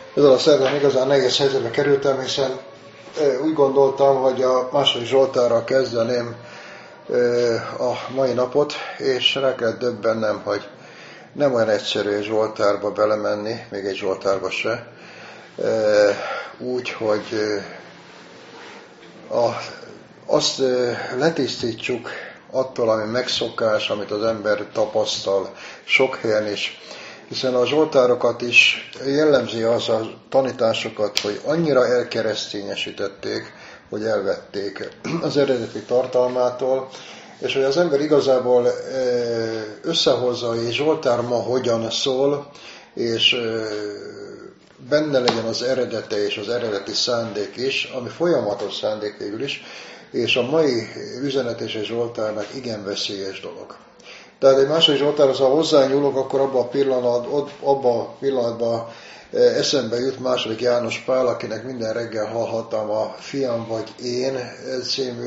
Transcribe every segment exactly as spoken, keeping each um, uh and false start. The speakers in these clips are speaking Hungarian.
Ezzel a szerdán igazán nehéz helyzetbe kerültem, hiszen úgy gondoltam, hogy a második Zsoltárral kezdeném a mai napot, és rá kellett döbbennem, hogy nem olyan egyszerű egy Zsoltárba belemenni, még egy Zsoltárba se, úgy, hogy a, azt letisztítsuk attól, ami megszokás, amit az ember tapasztal sok helyen is, hiszen a zsoltárokat is jellemzi az a tanításokat, hogy annyira elkeresztényesítették, hogy elvették az eredeti tartalmától, és hogy az ember igazából összehozza, hogy Zsoltár ma hogyan szól, és benne legyen az eredete és az eredeti szándék is, ami folyamatos szándék végül is, és a mai üzenet és a Zsoltárnak igen veszélyes dolog. Tehát egy második Zsoltárhoz, ha hozzányúlok, akkor abban a, pillanat, abban a pillanatban eszembe jut második János Pál, akinek minden reggel hallhattam a Fiam vagy én című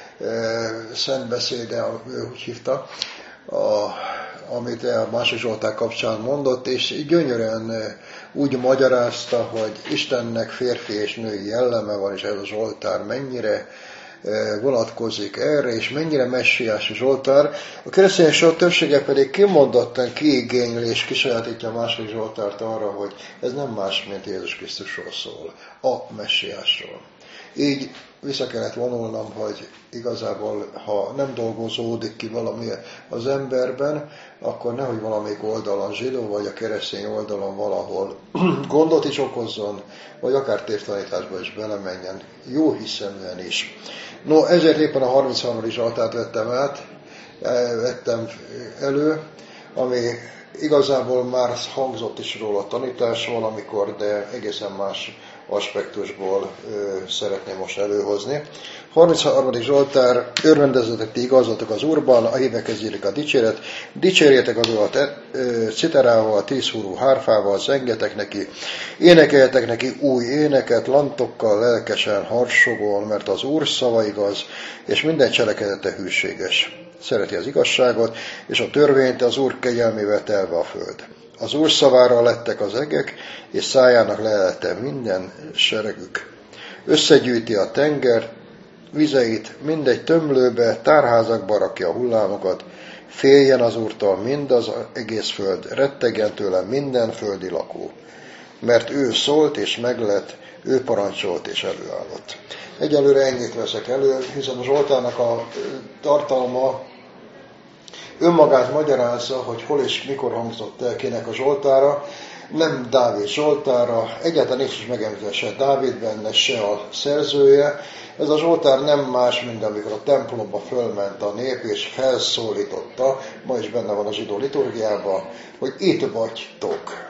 szent beszéde, ő úgy hívta, a, amit a második Zsoltár kapcsán mondott, és gyönyörűen úgy magyarázta, hogy Istennek férfi és női jelleme van, és ez a Zsoltár mennyire vonatkozik erre, és mennyire messiási Zsoltár. A kereszténység többsége pedig kimondottan kiigényli és kisajátítja a második Zsoltárt arra, hogy ez nem más, mint Jézus Krisztusról szól, a messiásról. Így vissza kellett vonulnom, hogy igazából, ha nem dolgozódik ki valami az emberben, akkor nehogy valamelyik oldalon, zsidó vagy a keresztény oldalon valahol gondot is okozzon, vagy akár tévtanításba is belemenjen, jó hiszeműen is. No, ezért éppen a harmincharmadik Zsoltárt vettem át, vettem elő, ami igazából már hangzott is róla a tanítás valamikor, de egészen más aspektusból ö, szeretném most előhozni. harmincharmadik Zsoltár, örvendezetek ti igazatok az Úrban, a hívekhez illik a dicséret, dicsérjetek az Urat citerával, tízhúrú hárfával, zengetek neki, énekeljetek neki új éneket, lantokkal, lelkesen, harsogol, mert az Úr szava igaz, és minden cselekedete hűséges. Szereti az igazságot, és a törvényt, az Úr kegyelmével telve a föld. Az Úr szavára lettek az egek, és szájának lelete minden seregük. Összegyűjti a tenger vizeit, mindegy tömlőbe, tárházakba rakja a hullámokat, féljen az Úrtól mind az egész föld, rettegjen tőle minden földi lakó. Mert ő szólt és meglett, ő parancsolt és előállott. Egyelőre ennyit veszek elő, hiszen a Zsoltárnak a tartalma önmagát magyarázza, hogy hol és mikor hangzott el kinek a Zsoltára, nem Dávid Zsoltára, egyáltalán nincs is megemlítve se Dávid benne, se a szerzője. Ez a Zsoltár nem más, mint amikor a templomba fölment a nép, és felszólította, ma is benne van a zsidó liturgiában, hogy itt vagytok.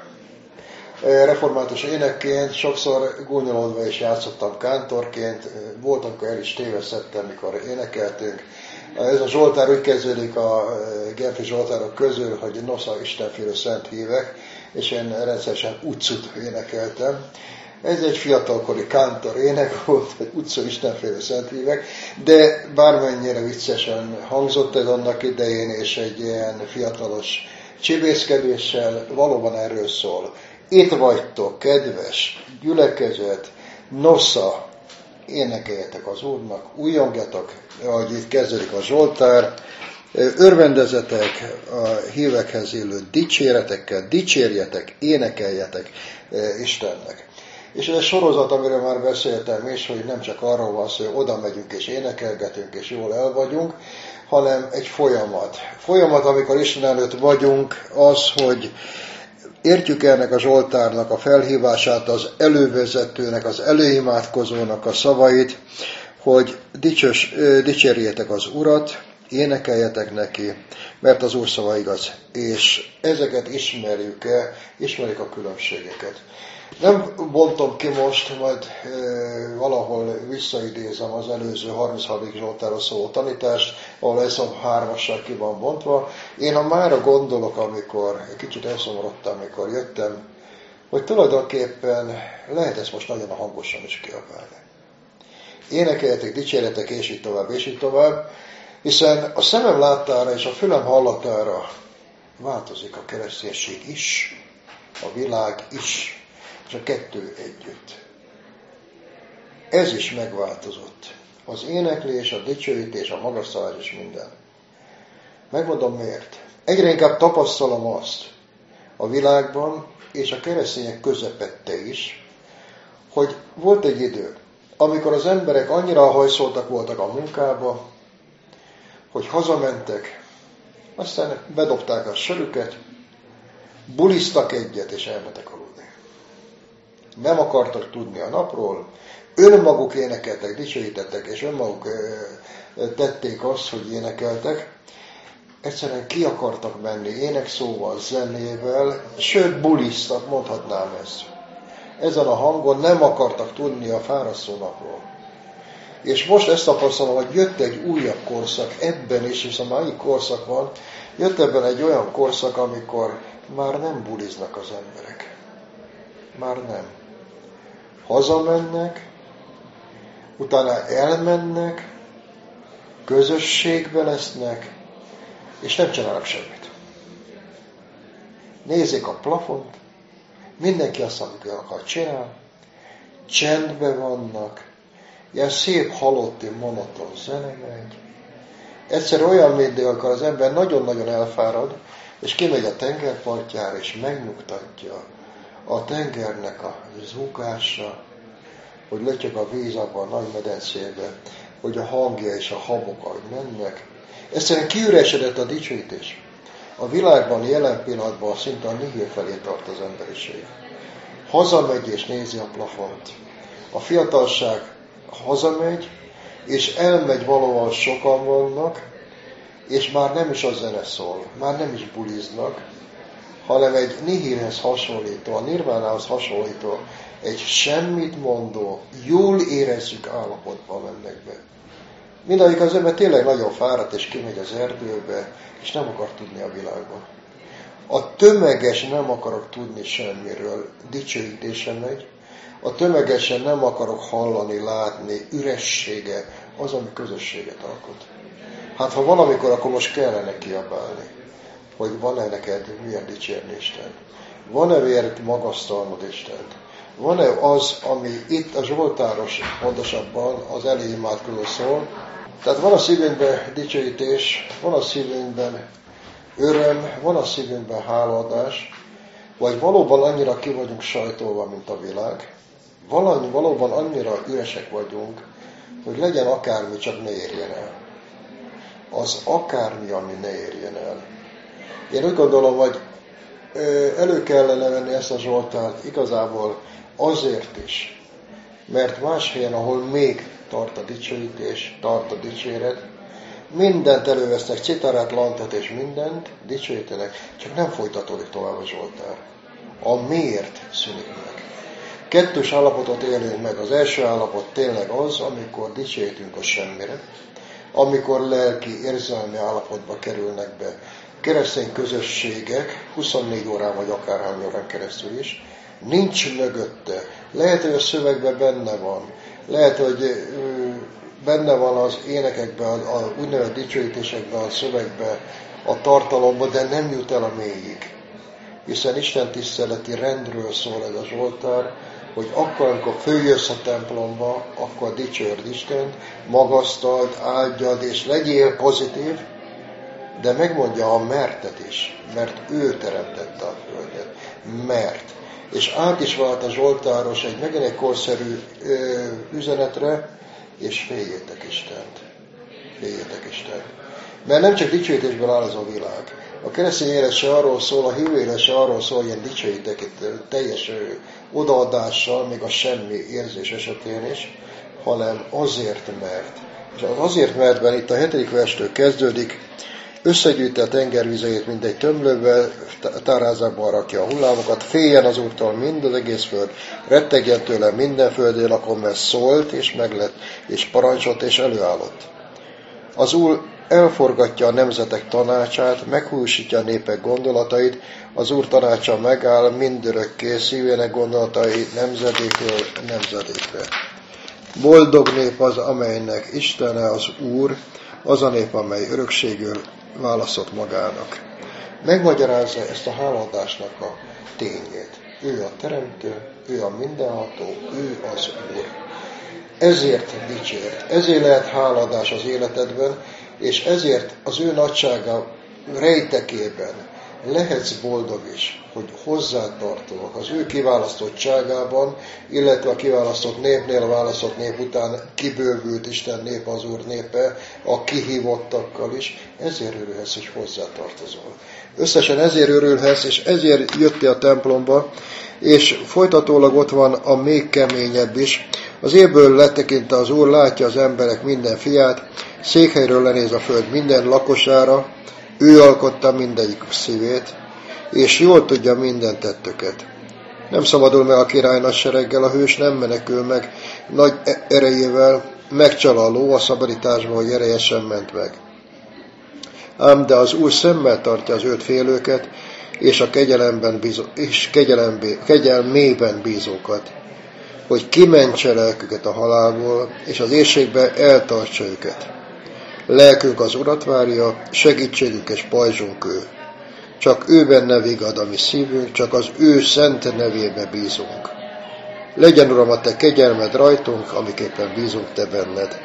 Református énekként, sokszor gúnyolódva is játszottam kántorként, volt, amikor el is tévesztettem, mikor énekeltünk. Ez a Zsoltár úgy kezdődik a Genfi Zsoltárok közül, hogy Nosza Istenfélő szent hívek, és én rendszeresen utcut énekeltem. Ez egy fiatalkori kántor ének volt, hogy utca Istenfélő szent hívek, de bármennyire viccesen hangzott ez annak idején, és egy ilyen fiatalos csibészkedéssel valóban erről szól. Itt vagytok, kedves gyülekezet, Nosza, énekeljetek az Úrnak, újongjatok, ahogy itt kezdődik a Zsoltár, örvendezetek a hívekhez illő dicséretekkel, dicsérjetek, énekeljetek Istennek. És ez egy sorozat, amiről már beszéltem is, hogy nem csak arról van szó, hogy oda megyünk és énekelgetünk és jól el vagyunk, hanem egy folyamat. Folyamat, amikor Isten előtt vagyunk, az, hogy értjük ennek a Zsoltárnak a felhívását, az elővezetőnek, az előimádkozónak a szavait, hogy dicsös, dicsérjétek az Urat, énekeljetek neki, mert az Úr szava igaz. És ezeket ismerjük-e, ismerjük a különbségeket. Nem bontom ki most, majd e, valahol visszaidézem az előző harmincharmadik Zsoltárról szóló tanítást, ahol ez a hármassal ki van bontva. Én a mára gondolok, amikor, egy kicsit elszomorodtam, amikor jöttem, hogy tulajdonképpen lehet ezt most nagyon hangosan is kiabálni. Énekeljetek, dicsérjetek, és így tovább, és így tovább, hiszen a szemem láttára és a fülem hallatára változik a kereszténység is, a világ is. és a kettő együtt. Ez is megváltozott. Az éneklés, a dicsőítés, a magasztalás és minden. Megmondom miért. Egyre inkább tapasztalom azt a világban, és a keresztények közepette is, hogy volt egy idő, amikor az emberek annyira hajszoltak voltak a munkába, hogy hazamentek, aztán bedobták a sörüket, buliztak egyet, és elmentek aludni. Nem akartak tudni a napról, önmaguk énekeltek, dicsőítettek, és önmaguk tették azt, hogy énekeltek. Egyszerűen ki akartak menni énekszóval, zenével, sőt buliztak, mondhatnám ezt. Ezen a hangon nem akartak tudni a fárasztó napról. És most ezt tapasztalom, hogy jött egy újabb korszak ebben is, hiszen már így korszak van, jött ebben egy olyan korszak, amikor már nem buliznak az emberek. Már nem. Hazamennek, utána elmennek, közösségbe lesznek, és nem csinálnak semmit. Nézzék a plafont, mindenki azt, amit akar csinál, csendben vannak, ilyen szép halotti, monoton zene megy. Egyszer olyan, mint délkor az ember nagyon-nagyon elfárad, és kimegy a tengerpartjára, és megnyugtatja a tengernek a zúgása, hogy lötyög a víz abban a nagy medencébe, hogy a hangja és a habok, ahogy mennek. Egyszerűen kiüresedett a dicsőítés. A világban jelen pillanatban szinte a nihil felé tart az emberiség. Hazamegy és nézi a plafont. A fiatalság hazamegy, és elmegy valahol, sokan vannak, és már nem is a zene szól, már nem is buliznak, hanem egy nihilhez hasonlító, a nirvánához hasonlító, egy semmit mondó, jól érezzük állapotban mennek be. Mindamíg az ember tényleg nagyon fáradt, és kimegy az erdőbe, és nem akar tudni a világban. A tömeges nem akarok tudni semmiről, dicsőítése megy, a tömegesen nem akarok hallani, látni, üressége, az, ami közösséget alkot. Hát ha valamikor, akkor most kellene kiabálni, hogy van-e neked miért dicsérni Isten? Van-e miért magasztalnod Istent? Van-e az, ami itt a Zsoltáros pontosabban az elejimádkozó szól? Tehát van a szívünkben dicsőítés, van a szívünkben öröm, van a szívünkben hálaadás, vagy valóban annyira ki vagyunk sajtolva, mint a világ, valami, valóban annyira üresek vagyunk, hogy legyen akármi, csak ne érjen el. Az akármi, ami ne érjen el. Én úgy gondolom, hogy elő kellene venni ezt a Zsoltárt igazából azért is, mert más helyen, ahol még tart a dicsőítés, tart a dicséret, mindent elővesznek, citarát, lantot és mindent, dicsőítenek, csak nem folytatódik tovább a Zsoltár. A miért szűnik meg. Kettős állapotot élünk meg. Az első állapot tényleg az, amikor dicsőítünk a semmire, amikor lelki, érzelmi állapotba kerülnek be keresztény közösségek, huszonnégy órán vagy akárhány órán keresztül is, nincs mögötte. Lehet, hogy a szövegben benne van, lehet, hogy benne van az énekekben, a úgynevezett dicsőítésekben, a szövegben, a tartalomban, de nem jut el a mélyig. Hiszen Isten tiszteleti rendről szól ez a Zsoltár, hogy akkor, amikor följössz a templomba, akkor dicsőrd Istent, magasztald, áldjad, és legyél pozitív, de megmondja a mertet is, mert ő teremtette a földet. Mert. És át is vált a Zsoltáros egy megint egy korszerű ö, üzenetre, és féljétek Istent. Féljétek Istent. Mert nem csak dicsőítésből áll ez a világ. A keresztény élet se arról szól, a hívő élet se arról szól, hogy ilyen dicsőítek itt teljes odaadással, még a semmi érzés esetén is, hanem azért, mert. És az azért, mertben itt a hetedik verstől kezdődik, összegyűjti a tengervizeit, mint egy tömlőbe, tárázákban rakja a hullámokat, féljen az Úrtól mind az egész föld, rettegjen tőle minden földi lakom, mert szólt, és meglett, és parancsolt, és előállott. Az Úr elforgatja a nemzetek tanácsát, meghúsítja a népek gondolatait, az Úr tanácsa megáll mindörökké, szívének gondolatai nemzedékről nemzedékre. Boldog nép az, amelynek Istene az Úr, az a nép, amely örökségül választott magának. Megmagyarázza ezt a hálaadásnak a tényét. Ő a teremtő, ő a mindenható, ő az Úr. Ezért dicsért, ezért lehet háladás az életedben, és ezért az ő nagysága rejtekében lehetsz boldog is, hogy hozzátartozol az ő kiválasztottságában, illetve a kiválasztott népnél, a választott nép után kibővült Isten nép, az Úr népe, a kihívottakkal is, ezért örülhetsz, hogy hozzátartozol. Összesen ezért örülhetsz, és ezért jöttél a templomba, és folytatólag ott van a még keményebb is. Az égből letekintve az Úr látja az emberek minden fiát, székhelyről lenéz a föld minden lakosára, ő alkotta mindegyik szívét, és jól tudja minden tettöket. Nem szabadul meg a király nagy sereggel, a hős nem menekül meg nagy erejével, megcsal a ló a szabadításba, hogy ereje sem ment meg. Ám de az Úr szemmel tartja az őt félőket, és a kegyelemben bízó, és kegyelmében bízókat, hogy kimentse lelküket a halálból, és az éhségbe eltartsa őket. Lelkünk az Urat várja, segítségünk és pajzsunk ő. Csak ő benne vigad a mi szívünk, csak az ő szent nevébe bízunk. Legyen, Uram, a te kegyelmed rajtunk, amiképpen bízunk te benned.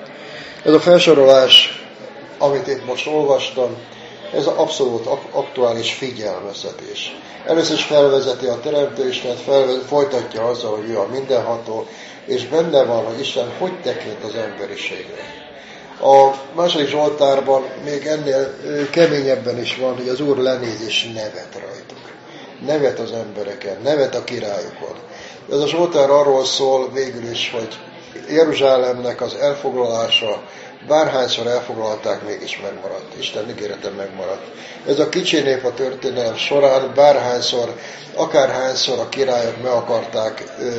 Ez a felsorolás, amit én most olvastam, ez az abszolút aktuális figyelmeztetés. Először is felvezeti a Teremtő Istent, felvezeti, folytatja azzal, hogy ő a mindenható, és benne van, hogy Isten hogy tekint az emberiségre. A második Zsoltárban még ennél keményebben is van, hogy az Úr lenéz és nevet rajtuk. Nevet az embereken, nevet a királyokon. Ez a Zsoltár arról szól végül is, hogy Jeruzsálemnek az elfoglalása, bárhányszor elfoglalták, mégis megmaradt. Isten ígérete megmaradt. Ez a kicsi nép a történelem során bárhányszor, akárhányszor a királyok meg akarták ö,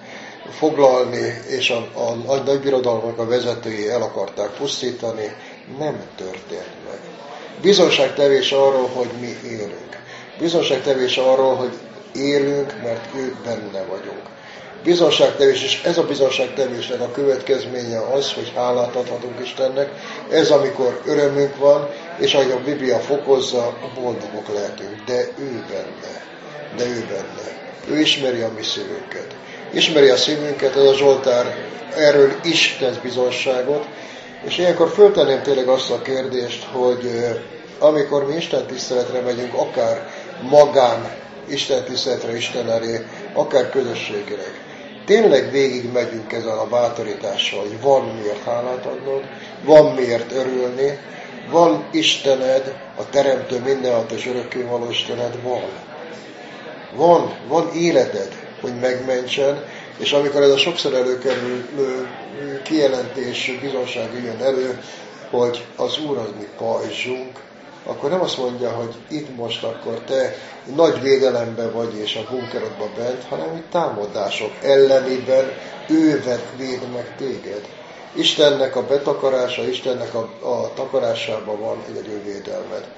foglalni, és a, a, a nagy birodalmak a vezetői el akarták pusztítani, nem történt meg. Bizonságtevés arról, hogy mi élünk. Bizonságtevés arról, hogy élünk, mert ő benne vagyunk. Bizonságtevés, és ez a bizonságtevésnek a következménye az, hogy hálát adhatunk Istennek, ez amikor örömünk van, és ahogy a Biblia fokozza, boldogok lehetünk, de ő benne, de ő benne. Ő ismeri a mi szívünket. Ismeri a szívünket, ez a Zsoltár erről is tesz bizonságot, és ilyenkor föltenném tényleg azt a kérdést, hogy amikor mi Isten tiszteletre megyünk, akár magán Isten tiszteletre, Isten elé, akár közösségileg, tényleg végig megyünk ezzel a bátorítással, hogy van miért hálát adnod, van miért örülni, van Istened, a Teremtő mindenható és örökkévaló Istened, van. Van, van életed, hogy megmentsen, és amikor ez a sokszor előkerülő kijelentés, bizonság jön elő, hogy az Úr az mi pajzsunk, akkor nem azt mondja, hogy itt most akkor te nagy védelemben vagy és a bunkerodban bent, hanem hogy támadások ellenében ő véd meg téged. Istennek a betakarása, Istennek a, a takarásában van egy ő védelmed.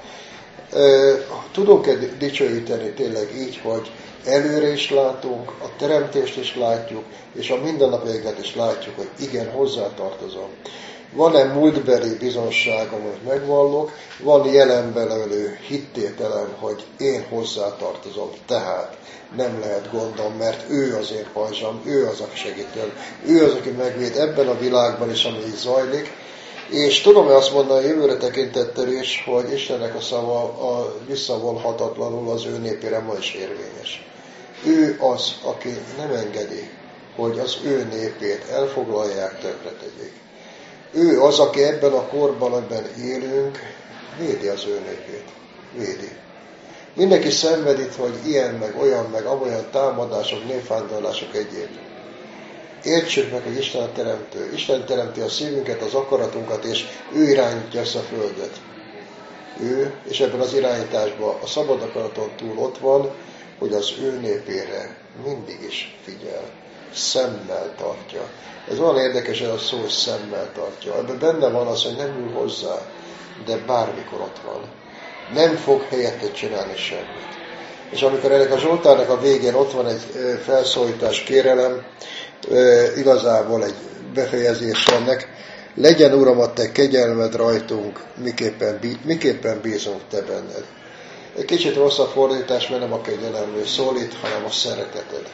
Tudunk-e dicsőíteni tényleg így, hogy előre is látunk, a teremtést is látjuk, és a mindennapjaikat is látjuk, hogy igen, hozzátartozom. Van-e múltbeli bizonságom, hogy megvallok, van jelenben levő hittételem, hogy én hozzátartozom, tehát nem lehet gondom, mert ő az én pajzsam, ő az, aki segítő, ő az, aki megvéd ebben a világban is, ami így zajlik, és tudom-e azt mondani jövőre tekintettel is, hogy Istennek a szava a visszavonhatatlanul az ő népére ma is érvényes. Ő az, aki nem engedi, hogy az ő népét elfoglalják, tönkretegyék. Ő az, aki ebben a korban, ebben élünk, védi az ő népét. Védi. Mindenki szenved itt, hogy ilyen, meg olyan, meg amolyan támadások, népvándorlások egyéb. Értsük meg, hogy Isten a teremtő. Isten teremti a szívünket, az akaratunkat, és ő irányítja ezt a földet. Ő, és ebben az irányításban a szabad akaraton túl ott van, hogy az ő népére mindig is figyel. Szemmel tartja. Ez olyan érdekes, ez a szó, hogy szemmel tartja. Ebben benne van az, hogy nem ül hozzá, de bármikor ott van. Nem fog helyette csinálni semmit. És amikor ennek a Zsoltárnak a végén ott van egy felszólítás, kérelem, igazából egy befejezés ennek, legyen, Uram, a te kegyelmed rajtunk, miképpen, miképpen bízunk te benned. Egy kicsit rossz a fordítás, mert nem a kegyelemről szólít, hanem a szereteted.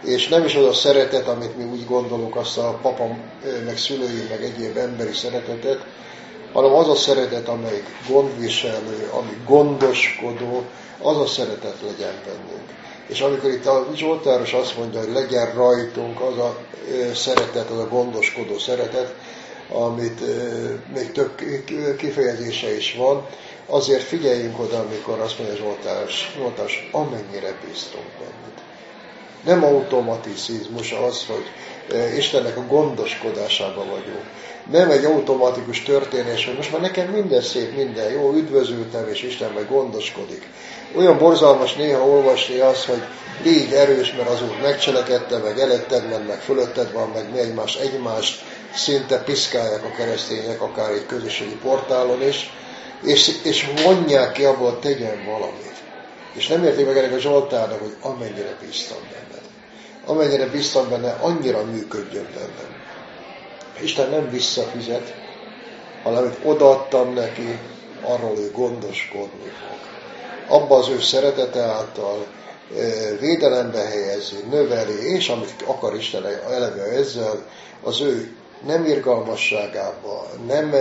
És nem is az a szeretet, amit mi úgy gondolunk, azt a papa, meg szülői, meg egyéb emberi szeretetet, hanem az a szeretet, amelyik gondviselő, ami gondoskodó, az a szeretet legyen bennünk. És amikor itt a Zsoltáros azt mondja, hogy legyen rajtunk az a szeretet, az a gondoskodó szeretet, amit még több kifejezése is van, azért figyeljünk oda, amikor azt mondja Zsoltáros, Zsoltáros, amennyire bíztunk benned. Nem automatizmus az, hogy Istennek a gondoskodásában vagyunk. Nem egy automatikus történés, hogy most már nekem minden szép, minden jó, üdvözültem, és Isten meg gondoskodik. Olyan borzalmas néha olvasni az, hogy légy erős, mert az Úr megcselekedte, meg eletted van, meg fölötted van, meg mi egymást, egymást szinte piszkálják a keresztények, akár egy közösségi portálon is, és, és mondják ki abból, hogy tegyen valamit. És nem érték meg ennek a Zsoltárnak, hogy amennyire bíztam benned. Amennyire bíztam benne, annyira működjön bennem. Isten nem visszafizet, hanem amit odaadtam neki, arról ő gondoskodni fog. Abba az ő szeretete által védelembe helyezi, növeli, és amit akar Isten eleve ezzel, az ő nem irgalmasságába, nem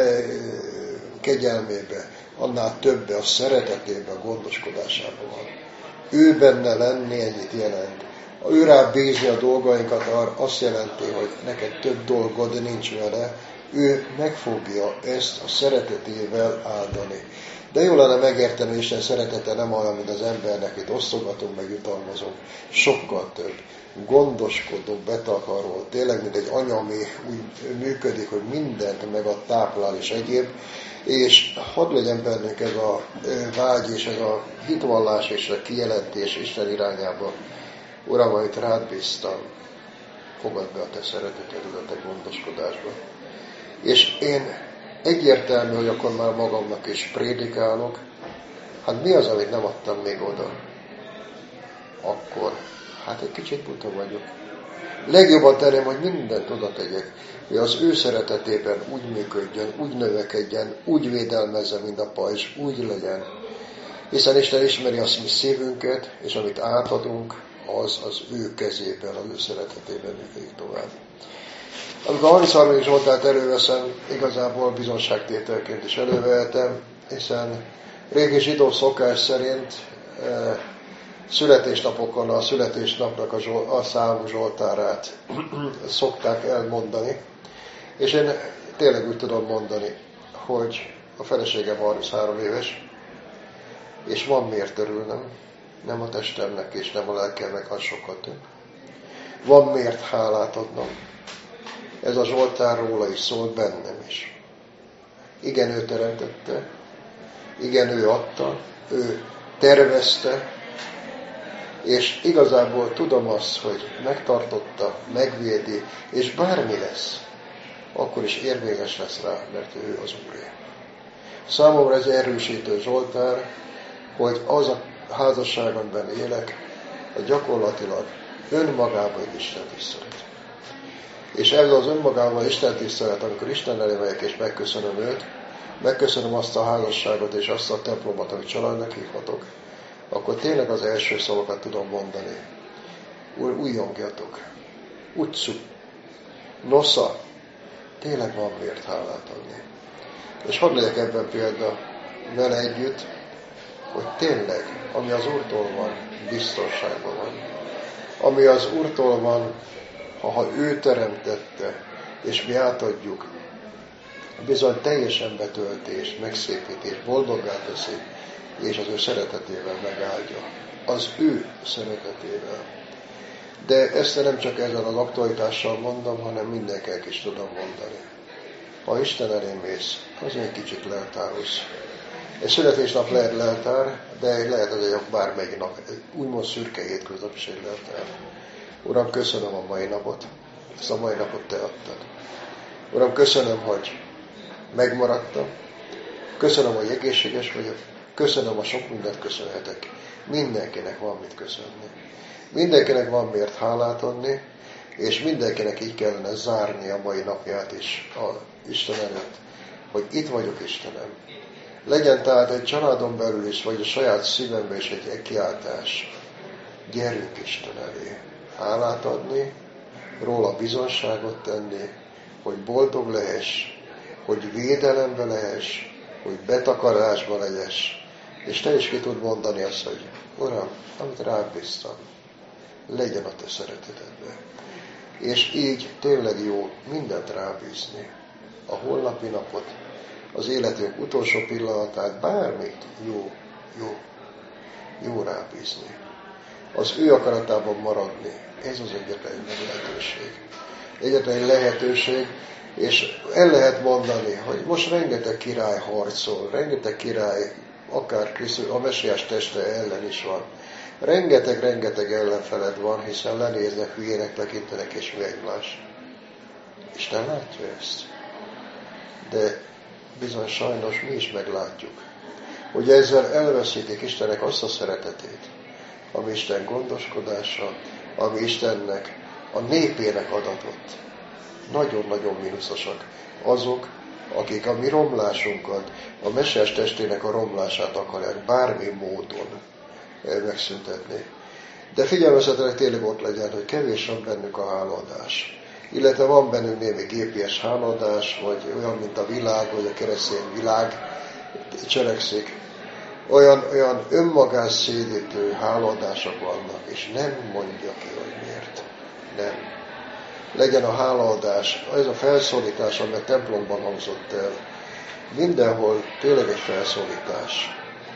kegyelmébe, annál többe, a szeretetébe, a gondoskodásában van. Ő benne lenni ennyit jelent. Ő rá bízni a dolgainkat, azt jelenti, hogy neked több dolgod nincs vele, ő meg fogja ezt a szeretetével áldani. De jó lenne megérteni, hogy Isten szeretete nem olyan, mint az embernek, itt osztogatunk, meg jutalmazunk. Sokkal több. Gondoskodó, betakarol, tényleg, mint egy anya, ami úgy működik, hogy mindent meg a táplál és egyéb. És hadd legyen bennünk ez a vágy és ez a hitvallás és a kijelentés Isten irányába. Uram, amit rád bíztam, fogadd be a te szeretetedet a te gondoskodásba. És én egyértelmű, hogy akkor már magamnak is prédikálok, hát mi az, amit nem adtam még oda? Akkor, hát egy kicsit buta vagyok. Legjobban tenném, hogy mindent oda tegyek, hogy az ő szeretetében úgy működjön, úgy növekedjen, úgy védelmezze, mint a pajzs, úgy legyen. Hiszen Isten ismeri azt mi szívünket, és amit átadunk, az az ő kezében, az ő szeretetében működik tovább. Amikor a harmincharmadik Zsoltárt előveszem, igazából bizonságtételként is elővehetem, hiszen régi zsidó szokás szerint e, születésnapokon a születésnapnak a, zsol, a számú Zsoltárát szokták elmondani, és én tényleg úgy tudom mondani, hogy a feleségem harminchárom éves, és van miért örülnem, nem a testemnek és nem a lelkemnek, az sokkal több. Van miért hálát adnom. Ez a Zsoltár róla is szól, bennem is. Igen, ő teremtette, igen, ő adta, ő tervezte, és igazából tudom azt, hogy megtartotta, megvédi, és bármi lesz, akkor is érvényes lesz rá, mert ő az Úré. Számomra ez erősítő Zsoltár, hogy az a házasság, amiben élek, a gyakorlatilag önmagában egy Isten tisztelet. És ez az önmagában Isten tisztelet, amikor Isten elé megyek és megköszönöm őt, megköszönöm azt a házasságot és azt a templomot, amit családnak hívhatok, akkor tényleg az első szavakat tudom mondani. Úr, újjongjatok. Utcu. Nosza. Tényleg van miért hálát adni. És hadd legyek ebben példa vele együtt, hogy tényleg, ami az Úrtól van, biztonságban van. Ami az Úrtól van, ha, ha ő teremtette, és mi átadjuk, bizony teljesen betöltés, megszépítés, boldoggá teszi, és az ő szeretetével megáldja. Az ő szeretetével. De ezt nem csak ezzel az aktualitással mondom, hanem mindenkinek is tudom mondani. Ha Isten elé mész, az egy kicsit leltárolsz. Egy születésnap lehet leltár, de lehet az egy bármelyik nap, úgymond szürke hétköznap is egy leltár. Uram, köszönöm a mai napot, ezt a mai napot te adtad. Uram, köszönöm, hogy megmaradtam, köszönöm, hogy egészséges vagyok, köszönöm, a sok mindent köszönhetek. Mindenkinek van mit köszönni. Mindenkinek van miért hálát adni, és mindenkinek így kellene zárni a mai napját is a Isten előtt, hogy itt vagyok, Istenem. Legyen tehát egy családon belül is, vagy a saját szívemben is egy kiáltás. Gyerünk Isten elé. hálát adni, róla bizonságot tenni, hogy boldog lehess, hogy védelembe lehess, hogy betakarásba legyess, és te is ki tud mondani azt, hogy Uram, amit rád bíztam, legyen a te szeretetedben. És így tényleg jó mindent rábízni. A holnapi napot, az életünk utolsó pillanatát, bármit jó, jó, jó rábízni. Az ő akaratában maradni, ez az egyetlen lehetőség. Egyetlen lehetőség, és el lehet mondani, hogy most rengeteg király harcol, rengeteg király, akár Krisztus, a mesiás teste ellen is van. Rengeteg-rengeteg ellenfeled van, hiszen lenéznek, hülyének tekintenek, és mi egymás. Isten látja ezt. De bizony sajnos mi is meglátjuk, hogy ezzel elveszítik Istennek azt a szeretetét, ami Isten gondoskodása, ami Istennek, a népének adatott. Nagyon-nagyon mínuszosak azok, akik a mi romlásunkat, a mesiás testének a romlását akarják bármi módon megszüntetni. De figyelmeztetek tényleg ott legyen, hogy kevés van bennük a hálaadás. Illetve van bennünk némi gépies hálaadás, vagy olyan, mint a világ, vagy a keresztény világ cselekszik. Olyan, olyan önmagás szédítő hálaadások vannak, és nem mondja ki, hogy miért. Nem. Legyen a hálaadás, ez a felszólítás, amely a templomban hangzott el, mindenhol tényleg egy felszólítás.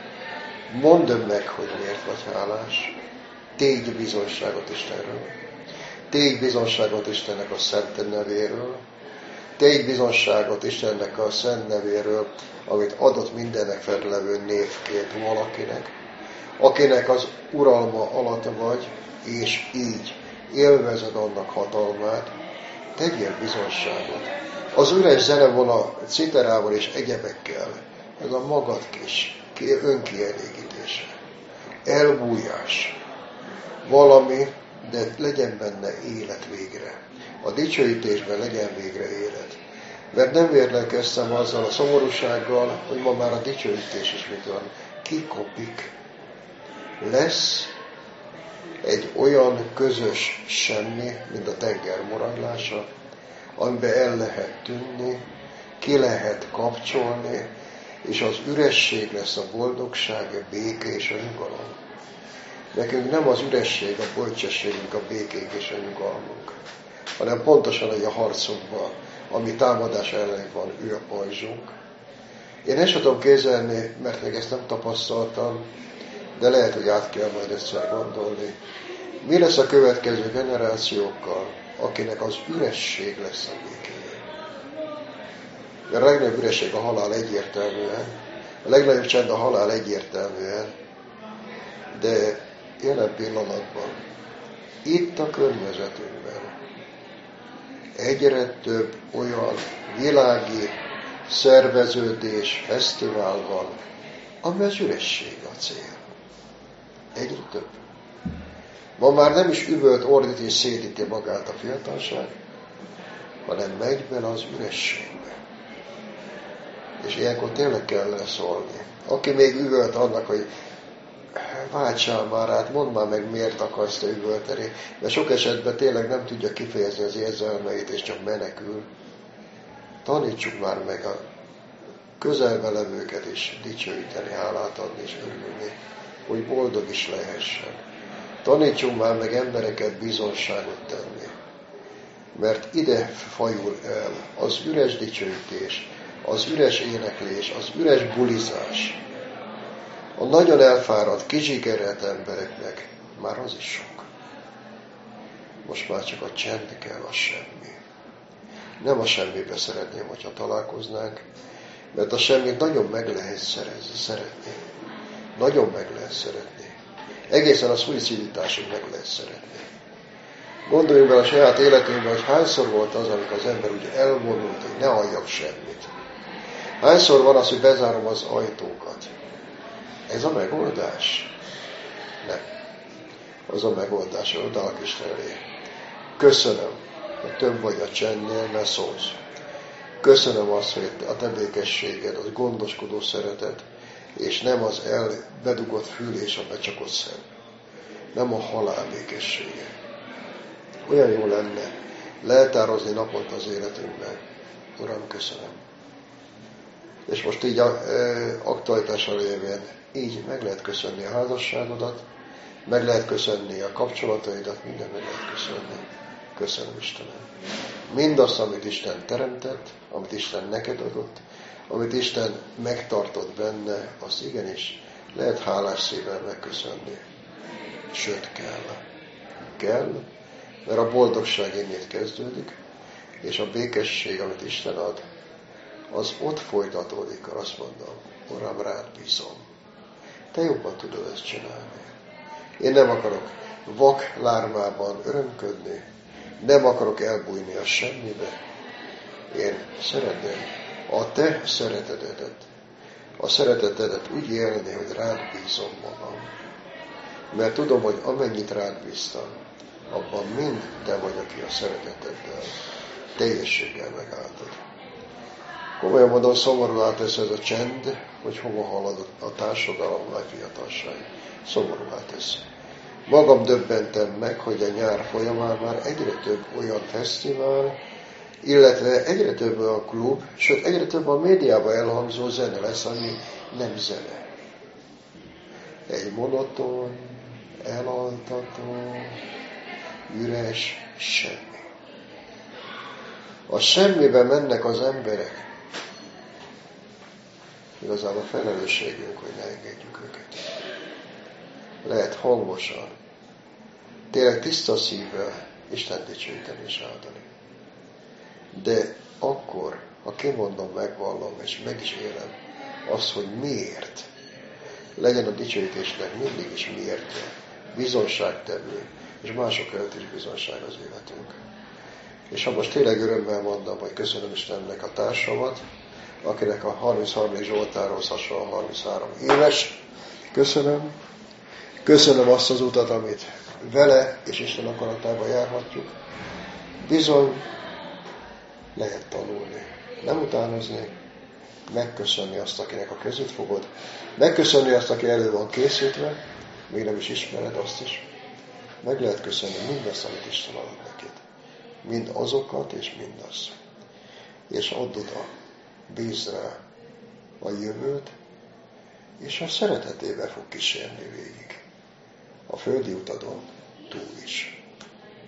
Mondd meg, hogy miért vagy hálás. Tégy bizonyságot Istenről. Tégy bizonyságot Istennek a szent nevéről. Tégy bizonyságot Istennek a szent nevéről, amit adott mindennek felelevő névként valakinek, akinek az uralma alatt vagy, és így élvezed annak hatalmát, tegyél bizonyságot. Az üres zenevona citerával és egyebekkel, ez a magad kis önkielégítése, elbújás, valami, de legyen benne élet végre. A dicsőítésben legyen végre élet. Mert nem vérlelkeztem azzal a szomorúsággal, hogy ma már a dicsőítés is mit van. Kikopik. Lesz egy olyan közös semmi, mint a tenger morajlása, amiben el lehet tűnni, ki lehet kapcsolni, és az üresség lesz a boldogság, a béke és a nyugalom. Nekünk nem az üresség, a bölcsességünk, a békénk és a nyugalmunk, hanem pontosan egy a harcunkban, ami támadás ellen van, ő a pajzsunk. Én ezt tudom kézelni, mert még ezt nem tapasztaltam, de lehet, hogy át kell majd egyszer gondolni. Mi lesz a következő generációkkal, akinek az üresség lesz a békéje? A legnagyobb üresség a halál egyértelműen, a legnagyobb csend a halál egyértelműen, de jelen pillanatban, itt a környezetünkben egyre több olyan világi szerveződés, fesztivál van, ami az üresség a cél. Egyre több. Ma már nem is üvölt, ordít és szédíti magát a fiatalság, hanem megy bele az ürességbe. És ilyenkor tényleg kellene szólni. Aki még üvölt annak, hogy váltsál már át, mondd már meg, miért akarsz te üvölteni, mert sok esetben tényleg nem tudja kifejezni az érzelmeit, és csak menekül. Tanítsuk már meg a közelbe levőket is dicsőíteni, hálát adni és örülni, hogy boldog is lehessen. Tanítsunk már meg embereket bizonságot tenni, mert ide fajul el az üres dicsőítés, az üres éneklés, az üres bulizás. A nagyon elfáradt, kizsigerelt embereknek már az is sok. Most már csak a csend kell, a semmi. Nem a semmibe szeretném, hogyha találkoznánk, mert a semmit nagyon meg lehet szerezni, szeretni. Nagyon meg lehet szeretni. Egészen a szuiciditásig meg lehet szeretni. Gondoljunk bele a saját életünkben, hogy hányszor volt az, amikor az ember úgy elvonult, hogy ne halljak semmit. Hányszor van az, hogy bezárom az ajtókat. Ez a megoldás? Nem. Az a megoldás, hogy odaak Isten elé. Köszönöm, hogy több vagy a csendnél, ne szólsz. Köszönöm azt, hogy a te békességed, az gondoskodó szeretet, és nem az elbedugott fül és a becsapott szem. Nem a halál békessége. Olyan jó lenne leltározni naponta az életünkben. Uram, köszönöm. És most így a, e, aktualitással lévén így meg lehet köszönni a házasságodat, meg lehet köszönni a kapcsolataidat, minden meg lehet köszönni. Köszönöm, Istenem. Mindazt, amit Isten teremtett, amit Isten neked adott, amit Isten megtartott benne, azt igenis lehet hálás szívvel megköszönni. Sőt, kell. Kell, mert a boldogság innét kezdődik, és a békesség, amit Isten ad, az ott folytatódik, azt mondom, Uram, rád bízom. Te jobban tudod ezt csinálni. Én nem akarok vak lármában örömködni, nem akarok elbújni a semmibe. Én szeretném a te szeretetedet, a szeretetedet úgy élni, hogy rád bízom magam. Mert tudom, hogy amennyit rád bíztam, abban mind te vagy, aki a szereteteddel teljességgel megáldod. Komolyan mondom, szomorúvá tesz ez a csend, hogy hova halad a társadalom legfiatalság. Szomorúvá tesz. Magam döbbentem meg, hogy a nyár folyamán már egyre több olyan fesztivál, illetve egyre több a klub, sőt egyre több a médiában elhangzó zene lesz, ami nem zene. Egy monoton, elaltató, üres semmi. A semmibe mennek az emberek. Igazából a felelősségünk, hogy ne engedjük őket. Lehet hangosan, tényleg tiszta szívvel Isten dicsőíteni és áldani. De akkor, ha kimondom, megvallom, és meg is élem azt, hogy miért, legyen a dicsőítésnek mindig is miért, bizonságtevő, és mások előtt is bizonság az életünk. És ha most tényleg örömmel mondom, hogy köszönöm Istennek a társamat, akinek a harmincharmadik Zsoltárhoz hasonlóan harminchárom éves, köszönöm. Köszönöm azt az utat, amit vele és Isten akaratában járhatjuk. Bizony lehet tanulni, nem utánozni, megköszönni azt, akinek a kezét fogod, megköszönni azt, aki elő van készítve, még nem is ismered azt is. Meg lehet köszönni mindazt, amit Isten adott neked. Mind azokat és mindazt. És add oda, bízd rá a jövőt, és a szeretetével fog kísérni végig. A földi utadon túl is.